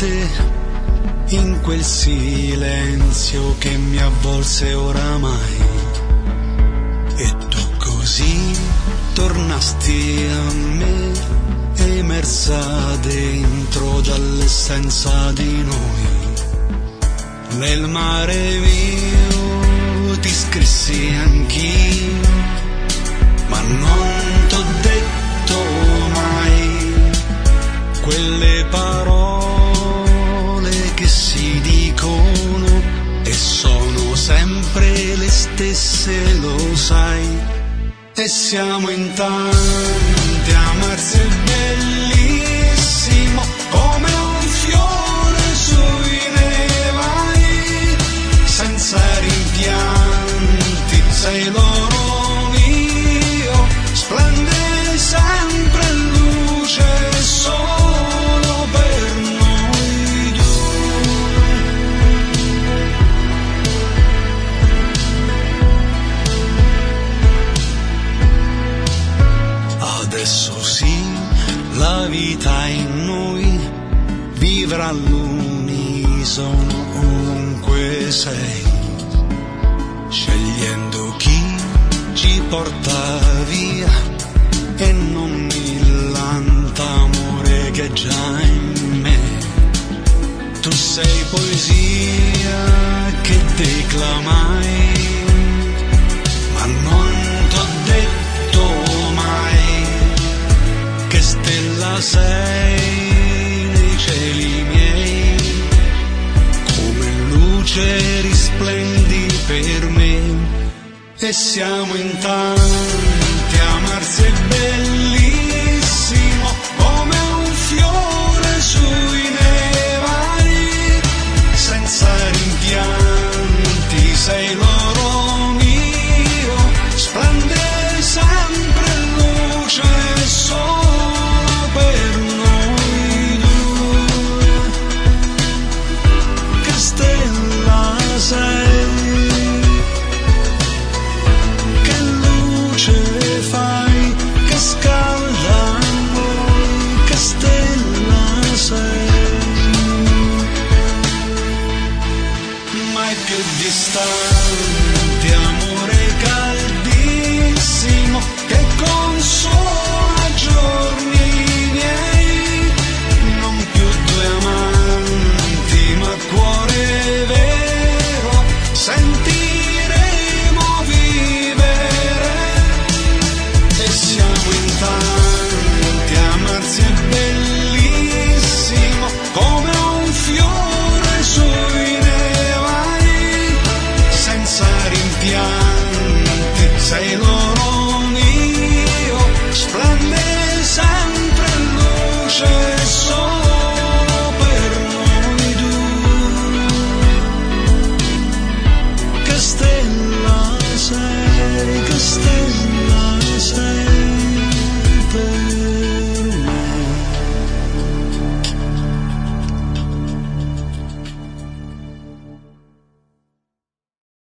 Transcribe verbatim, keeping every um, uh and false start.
notte, in quel silenzio che mi avvolse oramai, e tu così tornasti a me, emersa dentro dall'essenza di noi. Nel mare mio ti scrissi anch'io, ma non t'ho detto mai quelle parole che si dicono e sono sempre le stesse, lo sai. E siamo in tanti, amarsi è bellissimo, come un fiore sui nevai, senza rimpianti, sei l'oro mio, splende sempre luce solo per noi due. Adesso sì, la vita in noi vivrà all'unisono ovunque sei, scegliendo chi ci porta via e non l'antamore che è già in me. Tu sei poesia che declamai, ma non t'ho detto mai che stella sei nei cieli miei, come luce risplendi per me. E siamo in tanti, amarsi è bellissimo, come un fiore sui nevai, senza rimpianti, sei l'oro mio, splende sempre luce solo per noi due. Che stella sei, fai, che scalda noi, che stella sei, mai più distante, amore caldissimo, che consola giorni miei, non più due amanti, ma cuore vero, sentiremo vivere. Siamo in tanti, amarsi è bellissimo, come un fiore sui nevai, senza rimpianti, sei l'oro mio, splende sempre luce solo per noi due. Che stella sei, che stella